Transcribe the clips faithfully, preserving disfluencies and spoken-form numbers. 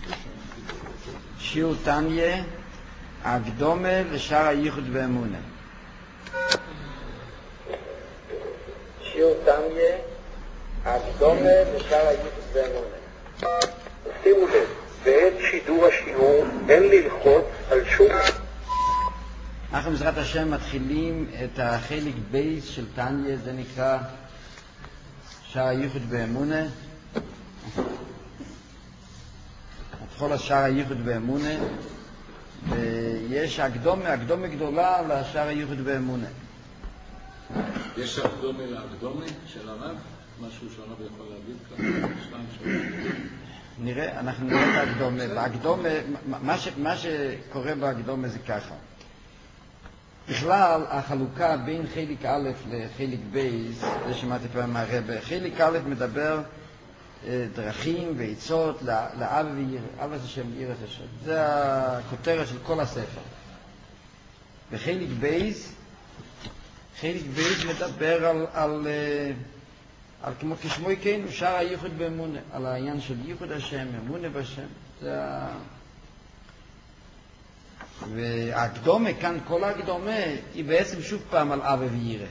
שיעור תניא, הקדומה לשאר הייחוד ואמונה. שיעור תניא, הקדומה לשאר הייחוד ואמונה. שימו לב, בעת שידור השיעור אין ללחוץ על שום... אנחנו בעזרת השם מתחילים את החלק בייס של תניא, זה נקרא שער הייחוד באמונה. נתחיל לשער הייחוד באמונה, ויש הקדומה, הקדומה גדולה לשער הייחוד באמונה. יש הקדומה להקדומה של הרב? משהו שהרב יכול להגיד כאן? שתיים שלוש. נראה, אנחנו נראה את הקדומה. בהקדומה, מה, ש, מה שקורה בהקדומה זה ככה. בכלל, החלוקה בין חלק א' לחלק ב', זה שמעתי פעם מהרבא, חלק א' מדבר אה, דרכים ועצות לאב ויר, אב זה שם יראת השם. זה הכותרת של כל הספר. בחלק ב', חלק ב' מדבר על, על, אה, על כמו כשמוי כן, שער הייחוד באמונה, על העניין של ייחוד השם, אמונה בשם. זה ה... והקדומה כאן, כל הקדומה היא בעצם שוב פעם על אבא וירא.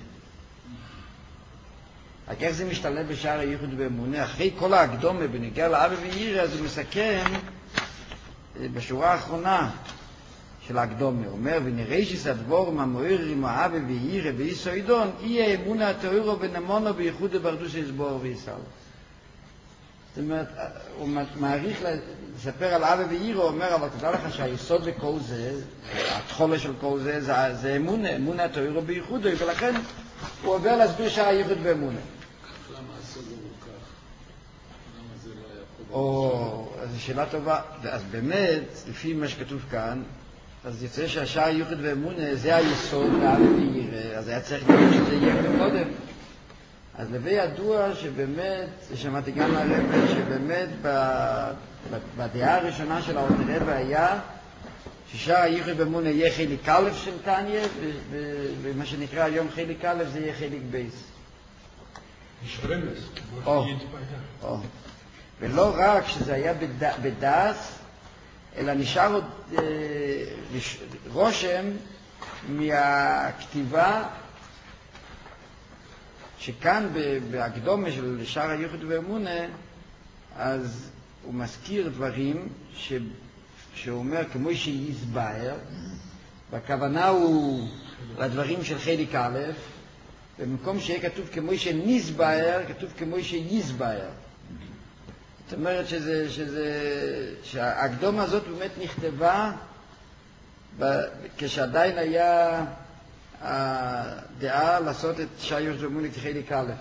רק איך זה משתלב בשער הייחוד באמונה? אחרי כל הקדומה בנגיע לאבא וירא, אז הוא מסכם בשורה האחרונה של הקדומה. הוא אומר, ונראה שסדבור מהמוער עם האבא וירא ויסוידון, יהיה אמונה התאורו ונמונו בייחוד ברדוס יסבור ויסל. זאת אומרת, הוא מעריך לספר על אבא ואירו, הוא אומר, אבל תדע לך שהיסוד לכל זה, התחולה של כל זה, זה, זה אמונה, אמונה התאורו בייחודו, ולכן הוא עובר להסביר שער הייחוד באמונה. למה הסוד הוא כך? למה זה לא היה פה? או, אז זו שאלה טובה. אז באמת, לפי מה שכתוב כאן, אז יוצא שהשער הייחוד באמונה, זה היסוד לאבא ואירו, אז היה צריך להיות שזה יהיה קודם. אז לבי ידוע שבאמת, שמעתי גם מהרבא, שבאמת בדעה הראשונה של הרבא היה ששער הייחוד באמונה יהיה חלק א' של תניא, ומה שנקרא היום חלק א' זה יהיה חלק בייס. יש רמז, כמו שיתפעלה. ולא רק שזה היה בדס, אלא נשאר עוד רושם מהכתיבה שכאן בהקדומה של שער הייחוד באמונה, אז הוא מזכיר דברים ש... שהוא אומר כמו שיסבר, והכוונה הוא לדברים של חלק א', במקום שיהיה כתוב כמו שנסבר, כתוב כמו שיסבר. זאת אומרת שזה, שזה, שההקדומה הזאת באמת נכתבה ב... כשעדיין היה הדעה לעשות את שער הייחוד באמונה כחלק א'.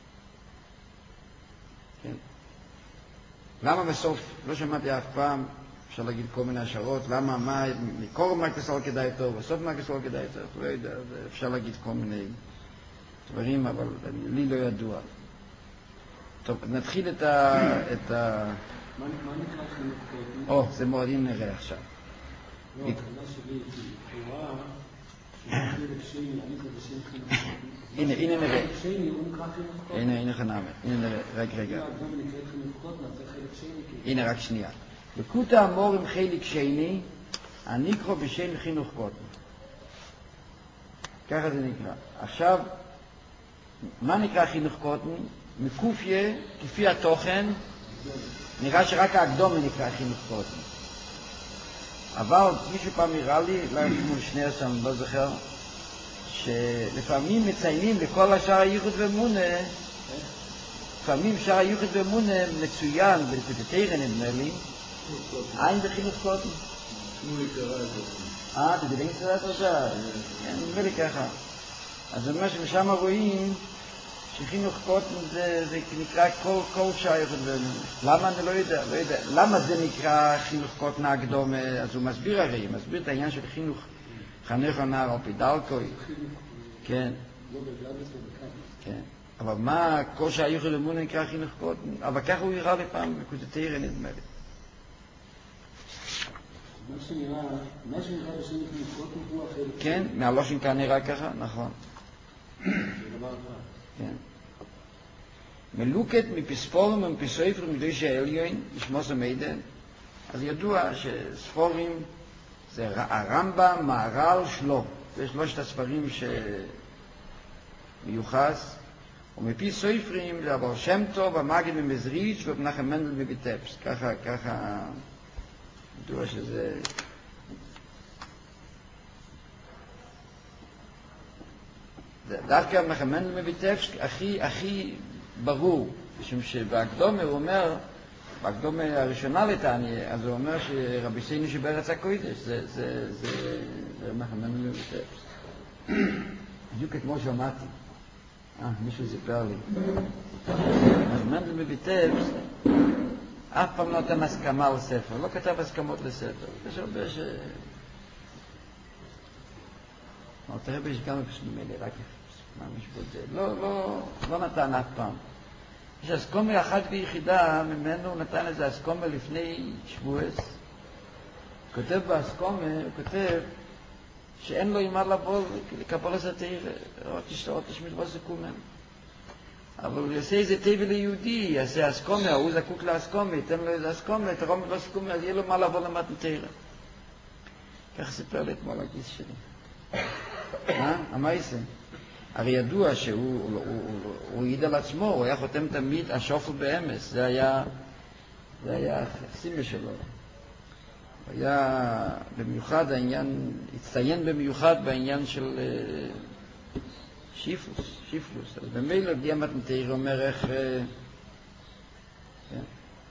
כן. למה בסוף, לא שמעתי אף פעם, אפשר להגיד כל מיני השערות, למה, מה, מקור מה כסול כדאי טוב, בסוף מה כסול כדאי טוב, לא יודע, אפשר להגיד כל מיני דברים, אבל לי לא ידוע. טוב, נתחיל את ה... את ה... מה נקרא חינוך קוטן? או, זה מועדים נראה עכשיו. לא, הכנה שלי היא תורה, חלק שני, אני זה בשם חינוך קוטן. הנה, הנה נראה. חלק שני הוא נקרא חינוך קוטן. הנה, הנה חנמה, הנה נראה, רק רגע. גם נקראת חינוך קוטן, זה חלק שני. הנה, רק שנייה. בקוטה אמור עם חלק שני, הנקרא בשם חינוך קוטן. ככה זה נקרא. עכשיו, מה נקרא חינוך קוטן? מקופיה, כפי התוכן, נראה שרק ההקדומה נקרא חינוך קוטן. אבל מישהו פעם הראה לי, לא מול שני עשר, אני לא זוכר, שלפעמים מציינים לכל השער הייחוד באמונה, לפעמים שער הייחוד באמונה מצוין, בלקוטתרא נדמה לי, עין בחינוך קוטן. שמולי קרא את זה. אה, אתה יודע קרא את זה? כן, נדמה לי ככה. אז זה אומר שמשם רואים שחינוך קוטן זה, זה נקרא כל, כל שער הייחוד באמונה. למה אני לא יודע, לא יודע. למה זה נקרא חינוך קוטן הקדומה? אז הוא מסביר הרי, הוא מסביר את העניין של חינוך חנך הנער על פי דרכו. כן. כן. אבל מה, כל שער הייחוד באמונה נקרא חינוך קוטן? אבל ככה הוא הראה לי פעם בלקוטתרא נדמה לי. מה שנראה, מה שנראה בשם חינוך קוטן הוא החלק. כן, מהלושן כאן נראה ככה, נכון. זה דבר רע. כן. מלוקת מפספורים ומפסויפרים מדויש העליון, לשמוס המיידן, אז ידוע שספורים זה הרמב"ם, מהר"ל, שלו. זה שלושת הספרים שמיוחס. ומפי סופרים זה הבעל שם טוב, המגיד ממזריץ' ומנחם מנדל מביטפסק. ככה, ככה, ידוע שזה... דווקא מנחם מנדל מביטפסק הכי, הכי ברור, משום שבהקדומה הוא אומר, בהקדומה הראשונה לתניא, אז הוא אומר שרבי סייני שבארץ הקודש, זה, זה, זה, זה מנחם מנדל מביטפסק. בדיוק כמו שמעתי. אה, מישהו סיפר לי. מנחם מנדל מביטפסק אף פעם לא נתן הסכמה על ספר, לא כתב הסכמות לספר. יש הרבה ש... אבל תראה יש גם פשוטים אלה, רק ממש בודד. לא, לא, לא נתן אף פעם. יש אסכומה אחת ויחידה, ממנו הוא נתן איזה אסכומה לפני שבועס. הוא כותב באסכומה, הוא כותב שאין לו אימה לבוא לקבל איזה תאיר, עוד תשתאות תשמיד בו סיכומן. אבל הוא יעשה איזה טבע ליהודי, יעשה אסכומה, הוא זקוק לאסכומה, ייתן לו איזה אסכומה, תרום לו סיכומה, אז יהיה לו מה לבוא למתן תאיר. כך סיפר לי אתמול הגיס שלי. מה? מה יעשה? הרי ידוע שהוא העיד על עצמו, הוא היה חותם תמיד השופל באמס, זה היה, זה היה הסיבה שלו. הוא היה במיוחד העניין, הצטיין במיוחד בעניין של שיפלוס, שיפלוס. אז במילא בלי המתן תאיר אומר איך... כן.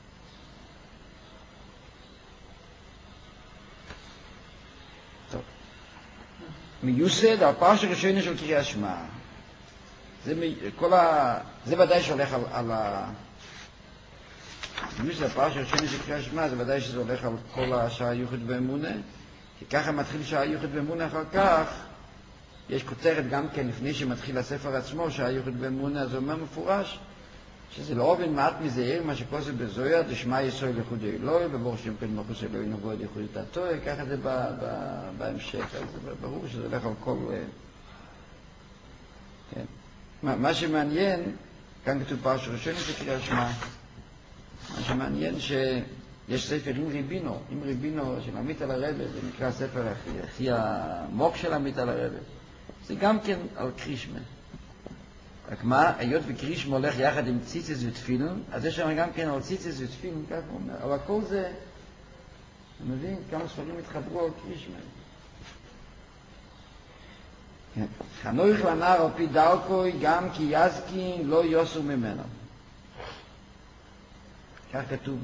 טוב. מיוסד, הפרשה הראשונה של קריאת שמע. זה, כל ה... זה ודאי שהולך על, על ה... מיוסד, הפרשה הראשונה של קריאת שמע, זה ודאי שזה הולך על כל השעה היוחד באמונה, כי ככה מתחיל שעה היוחד באמונה אחר כך, יש כותרת גם כן לפני שמתחיל הספר עצמו, שעה היוחד באמונה, אז הוא אומר מפורש, שזה לא עובד מעט מזהיר, מה שכוסף בזויר, דשמע יסוי לחוד אלוהי, ובור שם פן מחוס אלוהי נבוא את יחוד את התועה, ככה זה בא, בא, בהמשך, אז זה ברור שזה הולך על כל... כן. מה, מה שמעניין, כאן כתוב פרשה ראשונה של קריאת שמע, מה שמעניין שיש ספר עם ריבינו, עם ריבינו של עמית על הרבי, זה נקרא ספר הכי, הכי עמוק של עמית על הרבי, זה גם כן על קרישמה. רק מה, היות וקרישמה הולך יחד עם ציציס ותפילין, אז יש שם גם כן על ציציס ותפילין, כך הוא אומר. אבל כל זה, אתה מבין, כמה ספרים התחברו על קרישמה. כן. חנוך לנער על פי דרכוי, גם כי יזקין לא יוסו ממנו. כך כתוב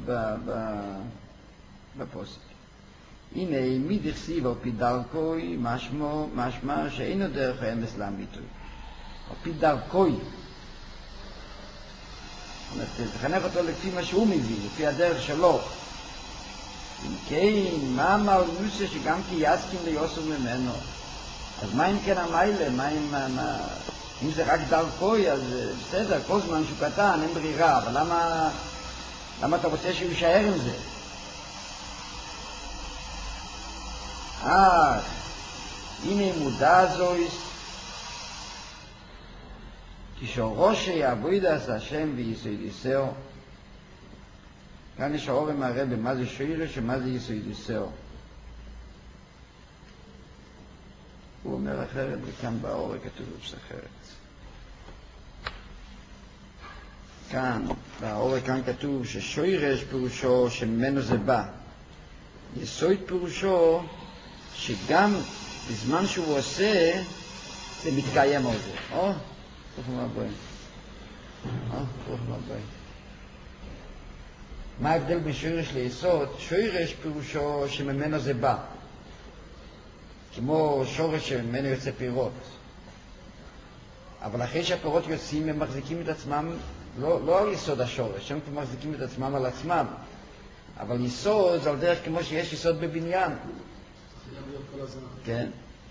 בפוסק. הנה, מי דכסיב על פי דרכוי, משמע, משמע שאינו דרך האמס לאמיתוי. על פי דרכוי. תחנך אותו לפי מה שהוא מביא, לפי הדרך שלו. אם כן, מה אמר יוסף שגם כי יסכים ליוסף ממנו? אז מה אם כן המיילה? מה אם, מה, אם זה רק דרכוי, אז בסדר, כל זמן שהוא קטן, אין ברירה, אבל למה, למה אתה רוצה שהוא יישאר עם זה? אה, הנה מודע זויס, כשורושי יעבוד עשה השם ויסוידיסאו. כאן יש האורם הרבי, מה זה שוירש ומה זה יסוידיסאו. הוא אומר אחרת, וכאן באורם כתוב אחרת. כאן, באורם כאן כתוב ששוירש פירושו שממנו זה בא. יסויד פירושו שגם בזמן שהוא עושה, זה מתקיים על זה. או? ברוכים הבאים. אה, ברוכים הבאים. מה ההבדל בין שוירש ליסוד? שוירש פירושו שממנו זה בא. כמו שורש שממנו יוצא פירות. אבל אחרי שהפירות יוצאים, הם מחזיקים את עצמם, לא, לא על יסוד השורש, הם כבר מחזיקים את עצמם על עצמם. אבל יסוד זה על דרך כמו שיש יסוד בבניין. כן.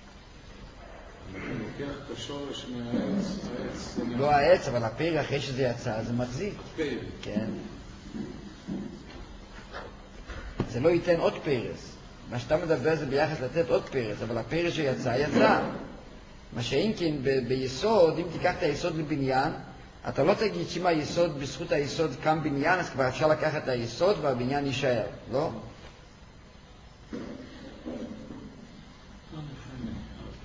לוקח את השורש מהעץ, העץ... לא העץ, אבל הפרא אחרי שזה יצא, זה מחזיק. פרא. כן. זה לא ייתן עוד פרס. מה שאתה מדבר זה ביחס לתת עוד פרס, אבל הפרא שיצא, יצא. מה שאם כן ב- ביסוד, אם תיקח את היסוד לבניין, אתה לא תגיד שאם היסוד, בזכות היסוד קם בניין, אז כבר אפשר לקחת את היסוד והבניין יישאר, לא?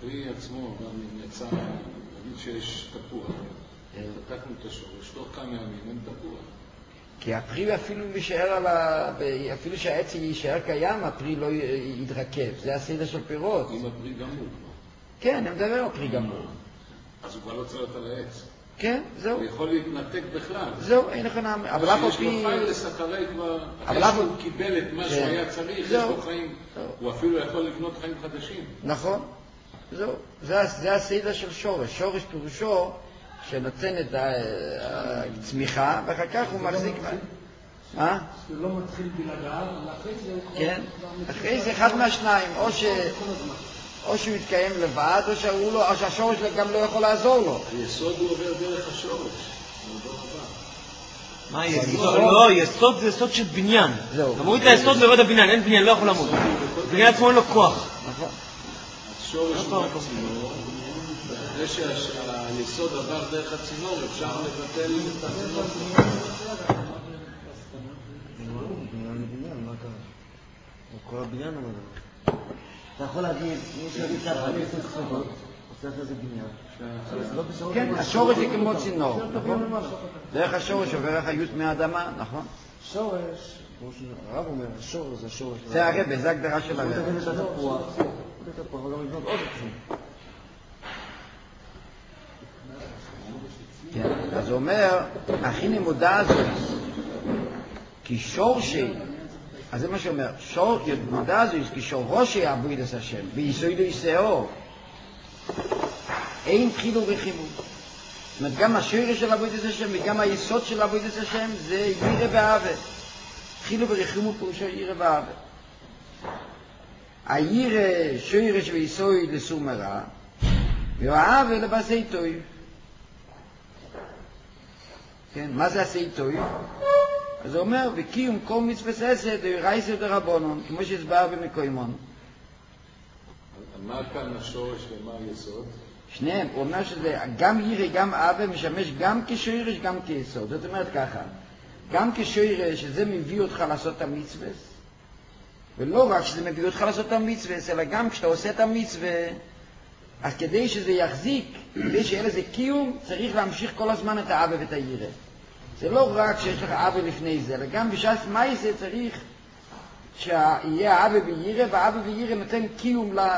הפרי עצמו, גם אם יצא, נגיד שיש תפוח, פתקנו את השורש, תוך כמה ימים אין תפוח. כי הפרי אפילו יישאר על ה... אפילו שהעץ יישאר קיים, הפרי לא יתרכב. זה הסדר של פירות. אם הפרי גמור. כן, אני מדבר על פרי גמור. אז הוא כבר לא צריך על העץ. כן, זהו. הוא יכול להתנתק בכלל. זהו, אין לך נעם. אבל אף יש לו חיים לסחרי כבר, אחרי שהוא קיבל את מה שהוא היה צריך, יש לו חיים. הוא אפילו יכול לבנות חיים חדשים. נכון. זהו. זה הסדר של שורש. שורש פירושו שנותן את הצמיחה, ואחר כך הוא מחזיק... מה? זה לא מתחיל בלעדיו, ואחרי זה... כן. אחרי זה אחד מהשניים. או ש... או שהוא יתקיים לבד, או, שהוא לא, או שהשורש גם לא יכול לעזור לו. היסוד הוא עובר דרך השורש. מה יסוד? לא, יסוד זה יסוד של בניין. זהו. אתה מוריד את היסוד לבד הבניין, אין בניין, לא יכול לעמוד. בניין עצמו אין לו כוח. נכון. השורש הוא הצינור, אחרי שהיסוד עבר דרך הצינור, אפשר לבטל את הצינור. כל הבניין הוא מדבר. אתה יכול להגיד, מי שיגיד ככה, אני עושה חסונות, עושה אחרי זה בניין. כן, השורש זה כמו צינור, נכון? דרך השורש עובר החיות מהאדמה, נכון? שורש, כמו שהרב אומר, השורש זה השורש. זה הרב, זה הגדרה של הרב. הוא תבין את התפוח, את התפוח, הוא גם לבנות עוד תחום. כן, אז הוא אומר, הכי נמודה הזאת, כי שורשי, אז זה מה שאומר, שור, נודע זו, כי שורשי עבוד את השם, ויסוידו יסאו, אין תחילו רחימו. זאת אומרת, גם השורש של עבוד את השם, וגם היסוד של עבוד את השם, זה ירא ואהבה. תחילו ורחימו פירושו ירא ואהבה. הירא, שורש ויסוד לסור מרע, והאהבה לבעשי טוב. כן, מה זה עשי טוב? אז הוא אומר, וקיום כל מצווה עשת, דאורייתא דרבנן, כמו שהסבר במקוימון. מה כאן השורש ומה היסוד? שניהם, הוא אומר שזה גם ירא, גם אהבה, משמש גם כשורש, גם כיסוד. זאת אומרת ככה, גם כשורש, שזה מביא אותך לעשות את המצווה, ולא רק שזה מביא אותך לעשות את המצווה, אלא גם כשאתה עושה את המצווה, אז כדי שזה יחזיק, כדי שיהיה לזה קיום, צריך להמשיך כל הזמן את האהבה ואת הירא. זה לא רק שיש לך אהבה לפני זה, אלא גם בשעת מעשה צריך שיהיה אהבה וירא, והאהבה וירא נותן קיום ל...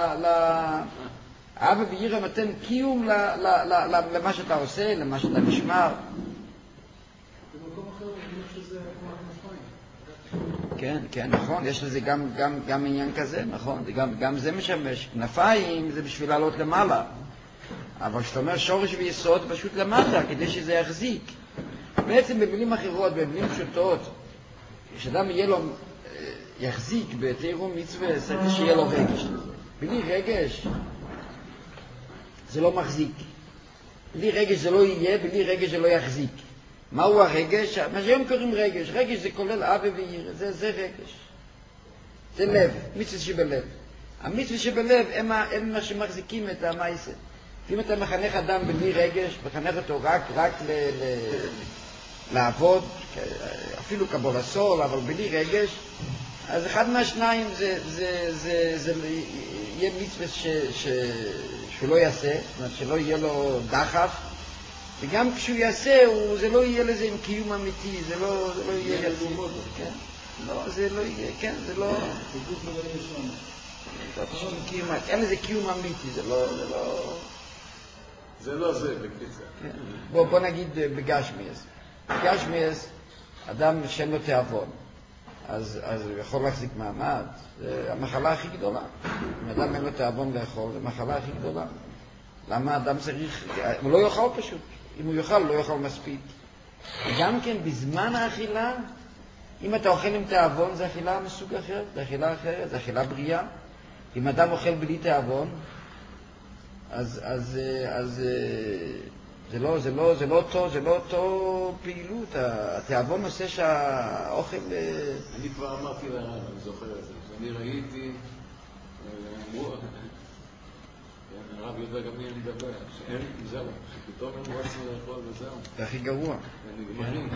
אהבה וירא נותן קיום למה שאתה עושה, למה שאתה נשמר. במקום אחר, אני חושב שזה כמו כנפיים. כן, כן, נכון, יש לזה גם, גם, גם עניין כזה, נכון, גם, גם זה משמש. כנפיים זה בשביל לעלות למעלה, אבל כשאתה אומר שורש ויסוד, פשוט למטה, כדי שזה יחזיק. בעצם במילים אחרות, במילים פשוטות, כשאדם יהיה לו, יחזיק בתיאור מצווה, צריך שיהיה לו רגש. בלי רגש, זה לא מחזיק. בלי רגש זה לא יהיה, בלי רגש זה לא יחזיק. מהו הרגש? מה שהיום קוראים רגש. רגש זה כולל אהבה ויראה, זה, זה רגש. זה לב, מצווה שבלב. המצווה שבלב הם, הם מה שמחזיקים את המעשה. אם אתה מחנך אדם בלי רגש, מחנך אותו רק, רק ל, ל, לעבוד, אפילו קבול הסול, אבל בלי רגש, אז אחד מהשניים זה, זה, זה, זה, זה יהיה מצווה ש, ש, שהוא לא יעשה, זאת אומרת שלא יהיה לו דחף, וגם כשהוא יעשה, הוא, זה לא יהיה לזה עם קיום אמיתי, זה לא, זה לא יהיה יציב. כן? לא, זה לא יהיה, כן, זה לא... אין לזה קיום אמיתי, זה לא... זה לא... זה לא זה, בקיצר. כן. בוא, בוא נגיד בגשמיאס. בגשמיאס, אדם שאין לו תיאבון, אז, אז הוא יכול להחזיק מעמד, זה המחלה הכי גדולה. אם אדם אין לו תיאבון לאכול, זה המחלה הכי גדולה. למה אדם צריך... הוא לא יאכל פשוט. אם הוא יאכל, לא יאכל מספיק. גם כן, בזמן האכילה, אם אתה אוכל עם תיאבון, זה אכילה מסוג אחר, זה אכילה אחרת, זה אכילה בריאה. אם אדם אוכל בלי תיאבון, אז, אז, אז, זה לא, זה לא, זה לא אותו, זה לא אותו פעילות. התיאבון עושה שהאוכל... אני כבר אמרתי לרב, אני זוכר את זה. אני ראיתי, אמרו, הרב יודע גם מי אני מדבר, שאין, זהו, שפתאום הם רוצים לאכול וזהו. זה הכי גרוע. נגמרים.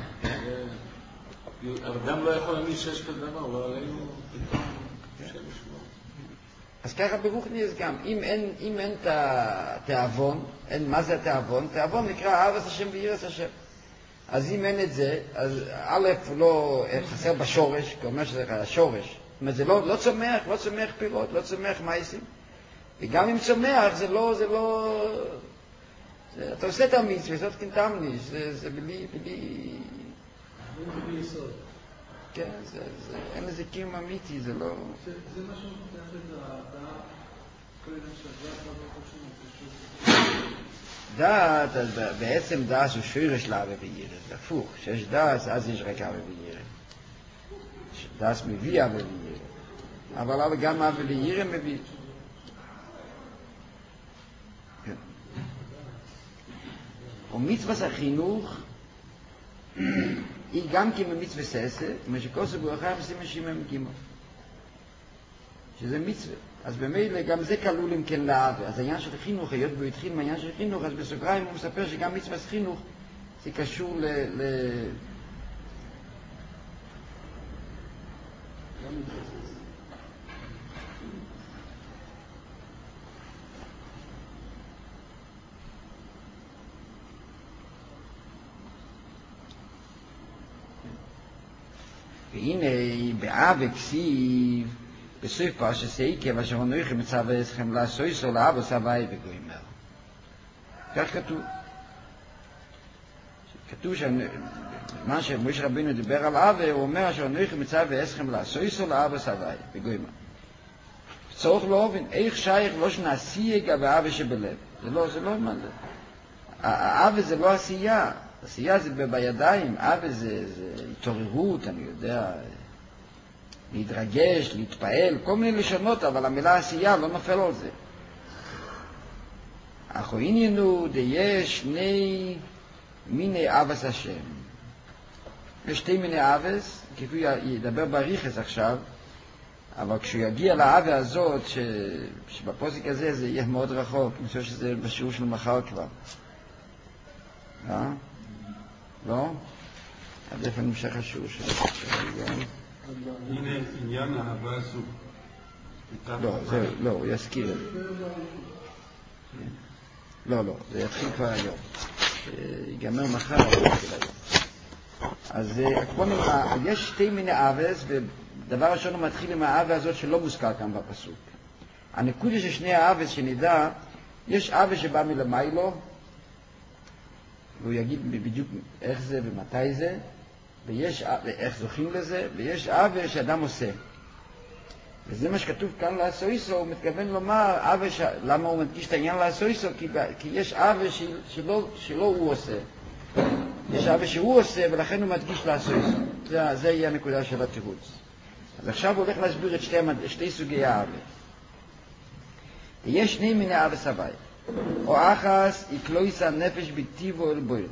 אדם לא יכול להגיד שיש כזה דבר, אבל עלינו פתאום שם לשמור. אז ככה ברוחניאס גם. אם אין, אם אין את התיאבון, אין מה זה התיאבון? תיאבון נקרא אהבת השם ויראת השם. אז אם אין את זה, אז א' לא חסר בשורש, כי אומר שזה השורש. זאת אומרת, זה לא, לא צומח, לא צומח פירות, לא צומח מייסים. וגם אם צומח, זה לא, זה לא... זה, אתה עושה את המצווה, זאת קנטמניש, זה, זה בלי, בלי... בלי יסוד. כן, זה, זה, אין לזה קיום אמיתי, זה לא... זה, זה מה שמותח את הדעת, כל עניין שהדעת לא חושבים. דעת, אז בעצם דעת הוא שורש לאווה וירא, זה הפוך, שיש דעת, אז יש רק אווה וירא. דעת מביא אווה וירא, אבל גם אווה וירא מביא. ומצוות החינוך היא גם כן במצווה ססה, כמו שכוסו ברכה מסימן שימם גימו. שזה מצווה. אז במילא גם זה כלול אם כן לאווה. אז העניין של חינוך, היות בו התחיל מהעניין של חינוך, אז בסוגריים הוא מספר שגם מצוות חינוך זה קשור ל... ל... והנה באב כסיב בסוף פרשת עקב אשר אנוכי מצווה אתכם לעשות לאב סבי וגוימר. כך כתוב. כתוב שמה שמשה רבינו דיבר על אב, הוא אומר אשר אנוכי מצווה אתכם לעשות לאב סבי וגוימר. צריך להבין איך שייך לא שנעשייה באב שבלב. זה לא, זה לא מה זה. האב זה לא עשייה. עשייה זה בידיים, אבא זה, זה התעוררות, אני יודע, להתרגש, להתפעל, כל מיני לשונות, אבל המילה עשייה לא נופל על זה. אך עניינו יש שני מיני אבס השם. יש שתי מיני אבס, כפי ידבר בריחס עכשיו, אבל כשהוא יגיע לאבא הזאת, ש... שבפוסק הזה זה יהיה מאוד רחוק, אני חושב שזה בשיעור של מחר כבר. אה? לא? עד איפה נמשך השיעור שלו? הנה עניין האהבה הזו. לא, זהו, לא, הוא יזכיר את זה. לא, לא, זה יתחיל כבר היום. ייגמר מחר, אבל יתחיל היום. אז יש שתי מיני אהבס, ודבר ראשון הוא מתחיל עם האהבה הזאת שלא מוזכר כאן בפסוק. הנקודה של שני האהבס שנדע, יש אהבה שבא מלמיילו, והוא יגיד בדיוק איך זה ומתי זה, ויש איך זוכים לזה, ויש אהבה שאדם עושה. וזה מה שכתוב כאן לעשויסו, הוא מתכוון לומר, אהבה ש... למה הוא מדגיש את העניין לעשויסו? כי, כי יש אהבה ש... שלא, שלא הוא עושה. יש אהבה שהוא עושה, ולכן הוא מדגיש לעשויסו. זה, זה יהיה הנקודה של התירוץ. אז עכשיו הוא הולך להסביר את שתי, שתי סוגי האהבה. יש שני מיני אהבה סבי. או אחס יקלויס הנפש בטיבו אל בוירו.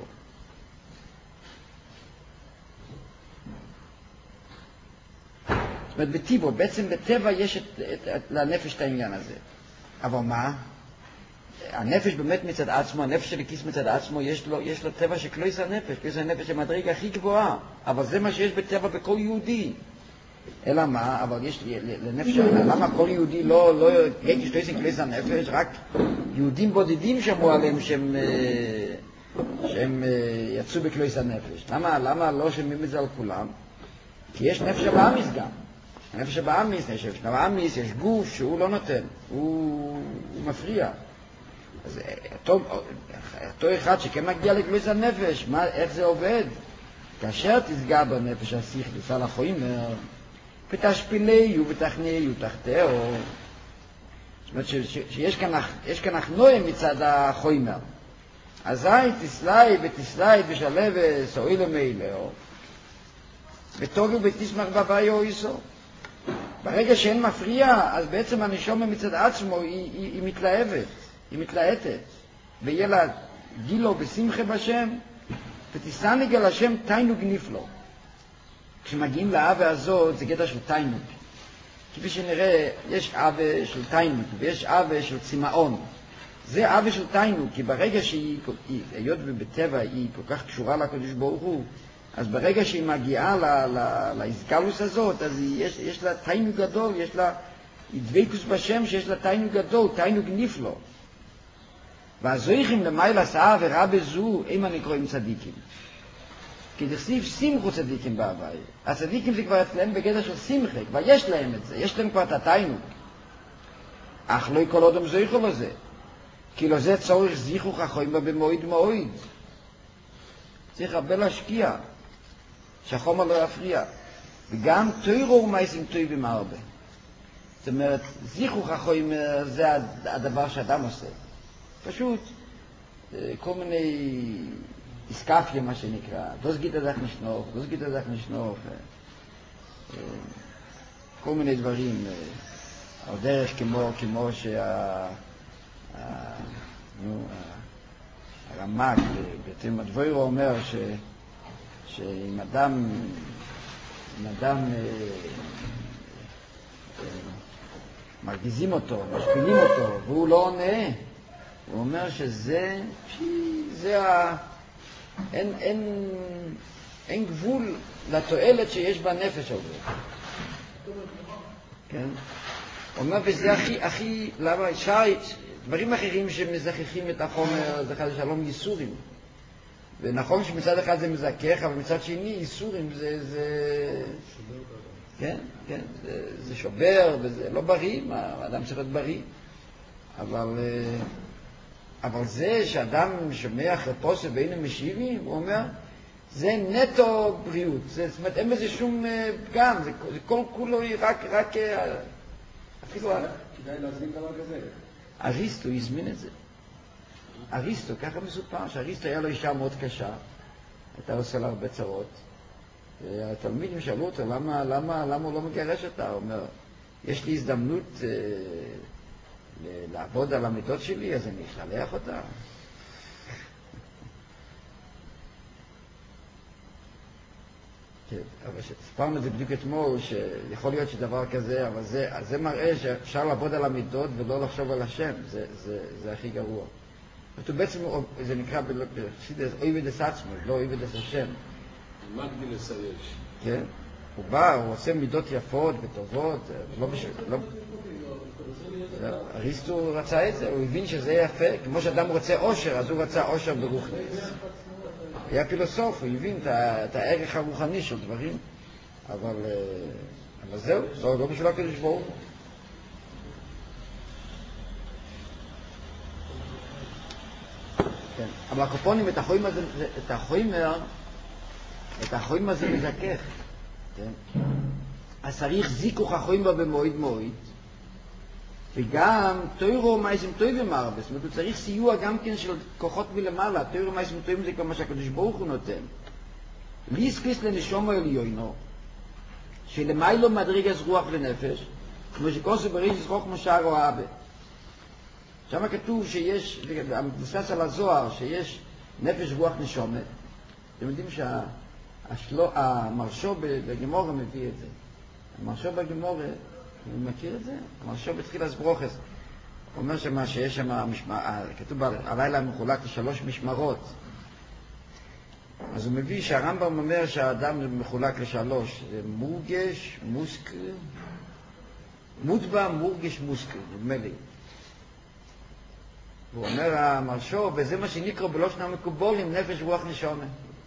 זאת אומרת, בטיבו, בעצם בטבע יש את, את, את, לנפש את העניין הזה. אבל מה? הנפש באמת מצד עצמו, הנפש של הכיס מצד עצמו, יש לו, יש לו טבע שקלויס הנפש, קלויס הנפש המדרגה הכי גבוהה. אבל זה מה שיש בטבע בכל יהודי. אלא מה? אבל יש לנפש, למה כל יהודי לא, לא, יש קלויס קלויס הנפש, רק יהודים בודדים שמעו עליהם שהם, שהם יצאו בקלויס הנפש. למה, למה לא שומעים את זה על כולם? כי יש נפש הבאמיס גם. הנפש הבאמיס, יש הבאמיס, יש גוף שהוא לא נותן, הוא, הוא מפריע. אז אותו, אותו אחד שכן מגיע לקלויס הנפש, מה, איך זה עובד? כאשר תסגע בנפש השכלי, סל החוימר, ותשפילי ותכניעי תחתיו. זאת אומרת שיש כאן, יש כאן הכנועים מצד החוימר. אזי תסלי ותסלי ושלבס או אילו מאילאו, ותוגו ותשמח בביו איסו. ברגע שאין מפריע, אז בעצם הנשומה מצד עצמו היא, היא, היא מתלהבת, היא מתלהטת. ויהיה לה גילו בשמחה בשם, ותסעניג על השם תיינוג נפלו. כשמגיעים לאהבה הזאת, זה גדר של תיינוג. כפי שנראה, יש אהבה של תיינוג, ויש אהבה של צמאון. זה אהבה של תיינוג, כי ברגע שהיא, היות ובטבע היא כל כך קשורה לקדוש ברוך הוא, אז ברגע שהיא מגיעה להסגלוס הזאת, אז יש, יש לה תיינוג גדול, יש לה, היא דבקות בשם שיש לה תענוג גדול, תענוג נפלא. והזויכים למעלה עשה ורע בזו, הם הנקראים צדיקים. כי דכתיב שמחו צדיקים בהווי. הצדיקים זה כבר אצלם בגדר של שמחה, כבר יש להם את זה, יש להם כבר את התענוג. אך לא כל אדם זויכו לזה. כי לא זה צורך זיכוך החיים בה במועד מועד. צריך הרבה להשקיע, שהחומר לא יפריע. וגם תוירו ומייסים טויבים הרבה. זאת אומרת, זיכוך החיים זה הדבר שאדם עושה. פשוט, כל מיני איסקפיה, מה שנקרא. דוס גיטה דך נשנוך, דוס גיטה דך נשנוך. כל מיני דברים. על דרך כמו, כמו שה... הרמ"ג בתלמוד דבוירו אומר ש... שאם אדם, אם אדם מרגיזים אותו, משפילים אותו, והוא לא עונה, הוא אומר שזה, זה ה... אין, אין, אין גבול לתועלת שיש בנפש הזה. כן? הוא אומר, וזה הכי, הכי, למה, שי, דברים אחרים שמזכחים את החומר, זה חד שלום ייסורים. ונכון שמצד אחד זה מזכך, אבל מצד שני ייסורים זה, זה, כן, כן, זה, זה שובר, וזה לא בריא, מה, האדם צריך להיות בריא. אבל, אבל זה שאדם שומע חרפוסה ואין משיבים, הוא אומר, זה נטו בריאות. זה, זאת אומרת, אין בזה שום פגם, זה, זה כל כולו רק, רק, אפילו... כדאי להזמין דבר כזה. אריסטו הזמין את זה. אריסטו, ככה מסופר, שאריסטו היה לו אישה מאוד קשה, הייתה עושה לה הרבה צרות. התלמידים שאלו אותו, למה, למה, למה הוא לא מגרש אותה? הוא אומר, יש לי הזדמנות אה, לעבוד על המידות שלי, אז אני אשלח אותה. כן, אבל שספרנו את זה בדיוק אתמול, שיכול להיות שדבר כזה, אבל זה, זה מראה שאפשר לעבוד על המידות ולא לחשוב על השם, זה, זה, זה הכי גרוע. זאת בעצם, זה נקרא בסידס, אוי ודס עצמו, לא אוי ודס השם. מגדיל לסייש. כן, הוא בא, הוא עושה מידות יפות וטובות, לא בשביל, לא... אריסטו רצה את זה, הוא הבין שזה יפה, כמו שאדם רוצה עושר, אז הוא רצה עושר ברוחניס. היה פילוסוף, הוא הבין את הערך הרוחני של דברים, אבל, אבל זהו, לא, לא בשביל הקדוש ברוך הוא. כן, אבל הקופונים, את החוים הזה, את החוימר, את החוים הזה מזכך, כן? אז צריך זיכוך החוימר במועד מועד, וגם תוירו מייסים טויבים הרבה, זאת אומרת, הוא צריך סיוע גם כן של כוחות מלמעלה, תוירו מייסים טויבים זה כמו שהקדוש ברוך הוא נותן. ליסקיס לנשום העליונו, שלמיילו מדרגת רוח ונפש, כמו שכוסו בריש חוכמה שער או אבא. שם כתוב שיש, מבוסס על הזוהר, שיש נפש רוח נשומת. אתם יודעים שהמרשו בגמורה מביא את זה. המרשו בגמורה, אני מכיר את זה? המרשו בתחילת ברוכס. הוא אומר שמה שיש שם, כתוב הלילה מחולק לשלוש משמרות. אז הוא מביא שהרמב"ם אומר שהאדם מחולק לשלוש. זה מורגש, מוסק, מוטבע, מורגש, מוסק, נדמה לי. הוא אומר המרשו, וזה מה שנקרא בלושן המקובולים, נפש רוח נשומה.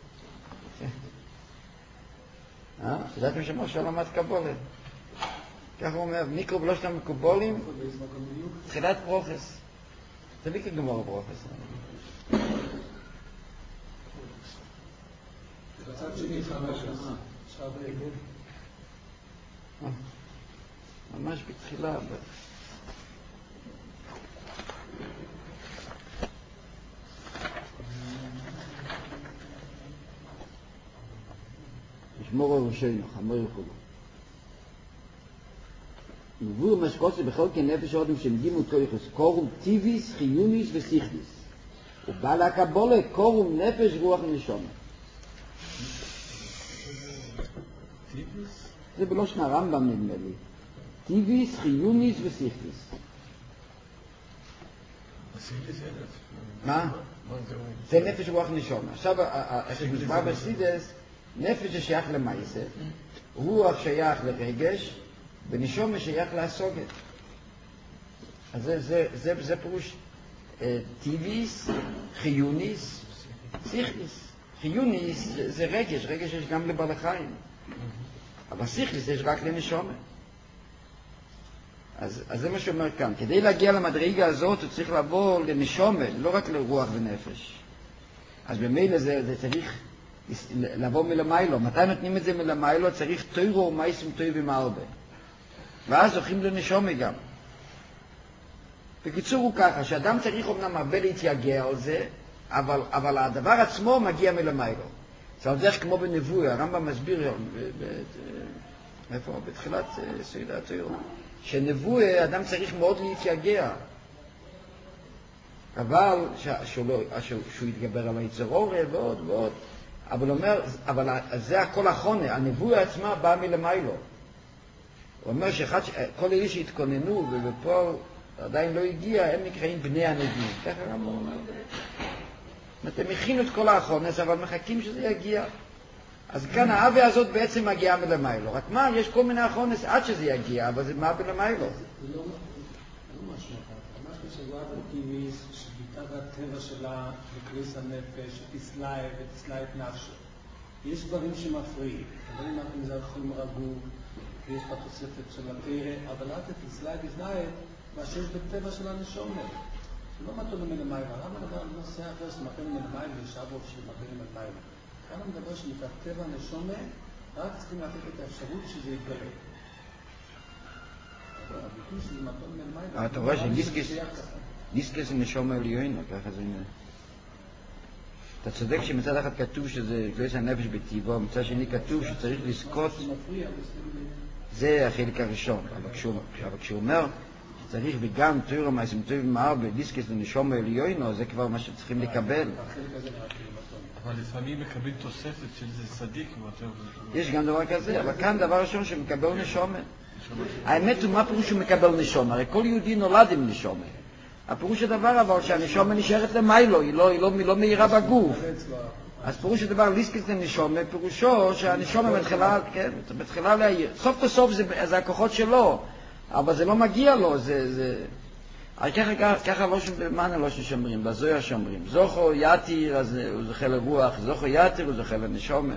אה? ידעתם שמרשו למד קבולה. כך הוא אומר, נקרא בלושן המקובולים, תחילת ברוכס. זה לי כגמור ברוכס. בצד שני חמש ממש בתחילה. שמור הראשנו, חמור יכולו. נבוא משקוסי בכל כנפש עודם שמגימו כויכוס, קורום טיביס, חיוניס וסיכליס. ובא להקבולה, קורום נפש רוח נשום. זה בלושן הרמב"ם נדמה לי. טיביס, חיוניס וסיכליס. מה? זה נפש רוח נשום. עכשיו, כשמדבר בסידס, נפש ששייך למייסה, רוח שייך לרגש, ונשום שייך לעסוגת. אז זה, זה, זה, זה פירוש טיביס, חיוניס, סיכליס. חיוניס זה, זה רגש, רגש יש גם לבעלי חיים. אבל סיכליס יש רק לנשומה. אז, אז זה מה שאומר כאן. כדי להגיע למדרגה הזאת הוא צריך לבוא לנשומה, לא רק לרוח ונפש. אז במילא זה, זה צריך לבוא מלמיילו. מתי נותנים את זה מלמיילו? צריך תוירו ומייסים טויבים הרבה. ואז זוכים לנשומה גם. בקיצור הוא ככה, שאדם צריך אומנם הרבה להתייגע על זה, אבל, אבל הדבר עצמו מגיע מלמיילו. זה על דרך כמו בנבואה, הרמב"ם מסביר, איפה? בתחילת סעידה התוירו. שנבואה, אדם צריך מאוד להתייגע. אבל שהוא, לא, שהוא יתגבר על היצרור ועוד ועוד. אבל אומר, אבל זה הכל החונה, הנבואה עצמה באה מלמיילו. הוא אומר שאחד, כל אלה שהתכוננו ובפועל עדיין לא הגיע, הם נקראים בני הנביאים. ככה גם הוא אומר. אתם הכינו את כל האחונס, אבל מחכים שזה יגיע. אז כאן האווה הזאת בעצם מגיעה מלמיילו. רק מה, יש כל מיני אחונס עד שזה יגיע, אבל זה מה בלמיילו. זה לא משהו אחר. ממש כשגועה בקיביס, שביטה הטבע שלה, בקריס הנפש, שתסלע ותסלע את נפשו. יש דברים שמפריעים. דברים אחרים זה יכולים רגור, ויש את התוספת של התרא, אבל את תסלע ותסלע מה שיש בטבע של הנשומה. זה לא מתון מלמיילו. למה נדבר על נושא אחר שמתון מלמיילו ושאבו שמתון מלמיילו? כאן מדבר שמתטבע הנשומה, רק צריכים לתת את האפשרות שזה יתגלה. אבל הביטוי שזה מתון מלמיילו... אתה רואה שדיסקס זה נשומה עליונה, ככה זה... אתה צודק שמצד אחד כתוב שזה גלויס הנפש בטבעו, מצד שני כתוב שצריך לזכות... זה החלק הראשון, אבל כשהוא אומר שצריך וגם תוירו מייסים טויבים הרבה, דיסקס זה נשומה עליונה, זה כבר מה שצריכים לקבל. אבל לפעמים מקבל תוספת של זה צדיק. יש גם דבר כזה, אבל כאן דבר ראשון שמקבל נשומה. האמת הוא מה פירוש שהוא מקבל נשומה? הרי כל יהודי נולד עם נשומה. הפירוש הדבר אבל שהנשומה נשארת למיילו, היא לא, היא לא, היא לא מהירה בגוף. אז פירוש הדבר ליסקס לנשומה, פירושו שהנשומה מתחילה, כן, מתחילה להעיר. סוף כסוף זה, זה הכוחות שלו, אבל זה לא מגיע לו, זה... זה... ככה, ככה לא שמאנה לא ששומרים, בזויה שומרים. זוכו יתיר, אז הוא זוכה לרוח, זוכו יתיר, הוא זוכה לנשומה.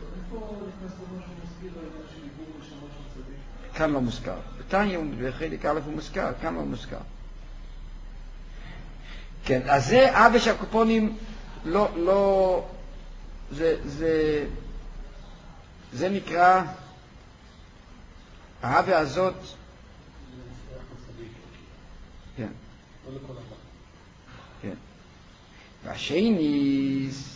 כאן לא מוזכר. בתניא, בחלק א' הוא מוזכר, כאן לא מוזכר. כן, אז זה אבא שהקופונים לא, לא, זה, זה, זה נקרא, האבא הזאת, כן. כן. והשייניס,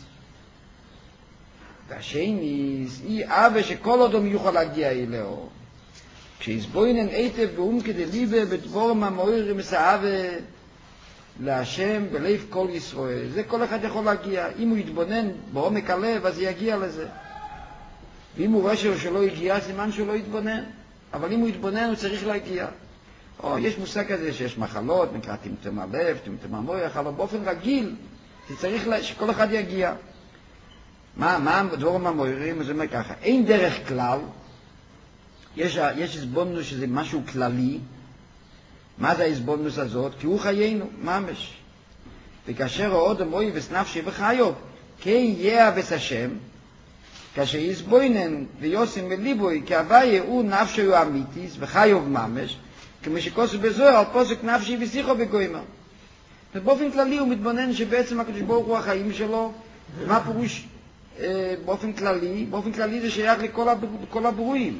והשייניס, היא אבא שכל אדם יוכל להגיע אליה. כשיסבוינן היטב באום כדי ליבה בדבורם המוירים מסעבה להשם בלב כל ישראל. זה כל אחד יכול להגיע. אם הוא יתבונן בעומק הלב, אז יגיע לזה. ואם הוא רואה שלא הגיע, סימן שהוא לא יתבונן. אבל אם הוא יתבונן, הוא צריך להגיע. או, יש מושג כזה שיש מחלות, נקרא טמטום הלב, טמטום המוח, אבל באופן רגיל, זה צריך לה, שכל אחד יגיע. מה, מה דבורם המוירים? זה אומר ככה, אין דרך כלל, יש, יש הסבונוס שזה משהו כללי. מה זה ההסבונוס הזאת? כי הוא חיינו, ממש. וכאשר עוד אמוי וסנפשי וחיוב, כי יהיה אבס השם, כאשר יסבוינן ויוסים וליבוי, כי הוויה הוא נפשי הוא אמיתיס וחיוב ממש, כמו שכוסו בזוהר על פוסק נפשי ושיחו בגוימה. ובאופן כללי הוא מתבונן שבעצם הקדוש ברוך הוא החיים שלו, ומה פירוש אה, באופן כללי? באופן כללי זה שייך לכל הבר, כל הברואים.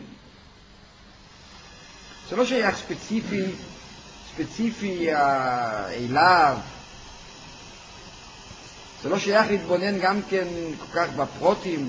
זה לא שייך ספציפי, ספציפי אה, אליו. זה לא שייך להתבונן גם כן כל כך בפרוטים.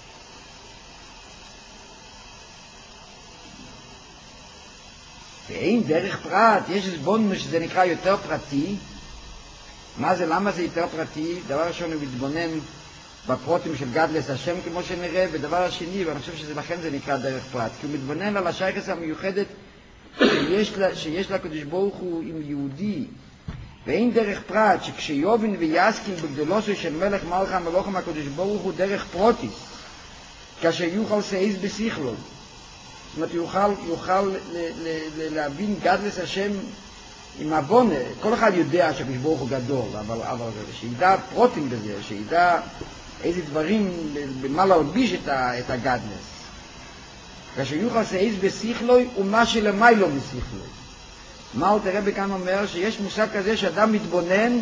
ואין דרך פרט, יש הסבונוס שזה נקרא יותר פרטי. מה זה, למה זה יותר פרטי? דבר ראשון הוא מתבונן בפרוטים של גדלס השם כמו שנראה, ודבר השני, ואני חושב שלכן זה נקרא דרך פרט, כי הוא מתבונן על השייכות המיוחדת שיש לה, שיש לה קדוש ברוך הוא עם יהודי. ואין דרך פרט שכשיובין ויסכים בגדולוסו של מלך מלך המלוכים הקדוש ברוך הוא דרך פרוטיס, כאשר יוכל סעיז בשיחלו. זאת אומרת, יוכל, יוכל ל, ל, ל, להבין גדלס השם עם הבונה, כל אחד יודע שהקדוש ברוך הוא גדול, אבל, אבל שידע פרוטים בזה, שידע איזה דברים, במה להלביש את, ה, את הגדנס. כאשר יוחס העיז בשיחלוי ומה שלמיילו משיחלוי. מה הוא תראה בכאן אומר? שיש מושג כזה שאדם מתבונן,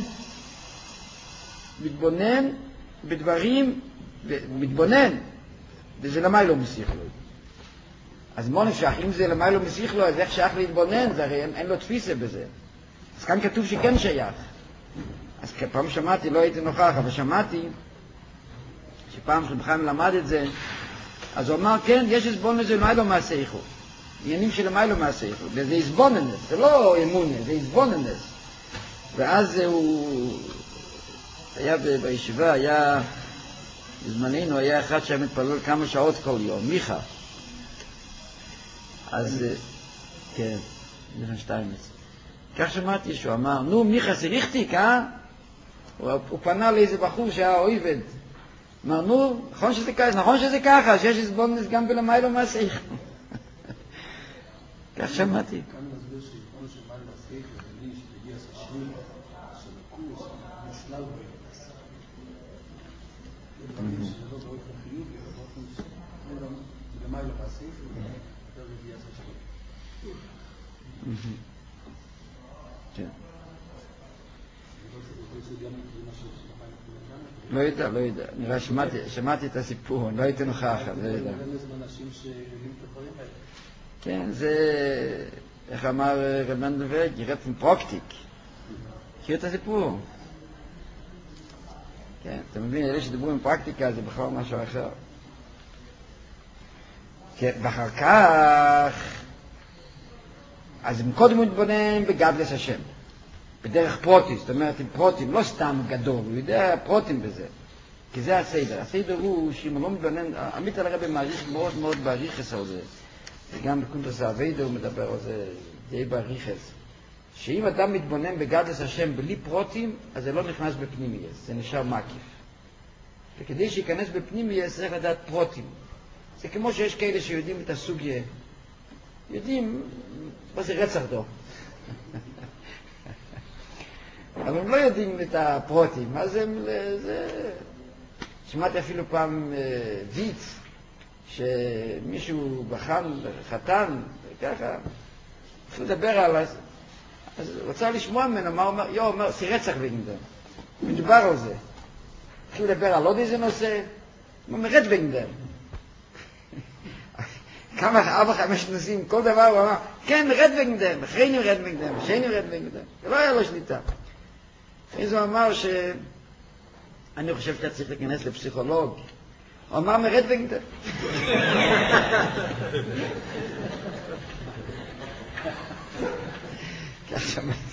מתבונן בדברים, מתבונן, וזה למיילו משיחלוי. אז מה נפשך, אם זה למיילו משיחלוי, אז איך שייך להתבונן? זה הרי אין, אין לו תפיסה בזה. אז כאן כתוב שכן שייך. אז פעם שמעתי, לא הייתי נוכח, אבל שמעתי שפעם שבחיים למד את זה, אז הוא אמר, כן, יש הסבונן זה למיילו מעשייכו. עניינים של למיילו מעשייכו. וזה הסבוננס, זה לא אמונה, זה הסבוננס. ואז הוא היה בישיבה, היה, בזמננו היה אחד שהיה מתפלל כמה שעות כל יום, מיכה. אז, כן, מיכה שטיימץ. כך שמעתי שהוא אמר, נו, מיכה זה ריכטיק, אה? הוא, הוא פנה לאיזה בחור שהיה אויבד. אמר, נו, נכון שזה ככה, נכון שזה ככה, שיש הסבוננס גם בלמיילו מעשייך. כך שמעתי. כאן מסביר שהסבון של מיילו מעשייך, ובלי שתגיע השני של הקורס, מושלל בארץ. זה לא באופן חיובי, אבל באופן שלמיילו מעשייך, ובלי שתגיע השני. כן. לא יודע, לא יודע. נראה, שמעתי את הסיפור, לא הייתי נוכח, לא יודע. כן, זה, איך אמר רב מנדלברג, ירד פון פרוקטיק. מכיר את הסיפור? כן, אתה מבין, אלה שדיברו עם פרקטיקה זה בכלל משהו אחר. כן, ואחר כך, אז קודם הוא מתבונן בגדלס השם. בדרך פרוטי, זאת אומרת עם פרוטים, לא סתם גדול, הוא יודע פרוטים בזה. כי זה הסדר. הסדר הוא שאם הוא לא מתבונן, עמית על הרבי מעריך מאוד מאוד בעריכס על זה. וגם בקונטרס האביידה הוא מדבר על זה די בעריכס. שאם אדם מתבונן בגדלס השם בלי פרוטים, אז זה לא נכנס בפנימייס, זה נשאר מקיף. וכדי שיכנס בפנימייס צריך לדעת פרוטים. זה כמו שיש כאלה שיודעים את הסוגיה, יודעים מה זה רצח דו. אבל הם לא יודעים את הפרוטים, אז הם, זה... שמעתי אפילו פעם ויץ, שמישהו בחן, חתן, וככה, התחיל לדבר על... אז הוא רצה לשמוע ממנו, מה הוא אומר? יו, אומר, זה רצח וגנדם. מדובר על זה. התחיל לדבר על עוד איזה נושא, הוא אומר, רד וגנדם. כמה ארבע חמש נושאים, כל דבר הוא אמר, כן, רד וגנדם, אחרי רד וגנדם, אחרי רד וגנדם. זה לא היה לו שליטה. אחרי זה הוא אמר ש... אני חושב שאתה צריך להיכנס לפסיכולוג. הוא אמר מרד וגנדם. כך שמעתי.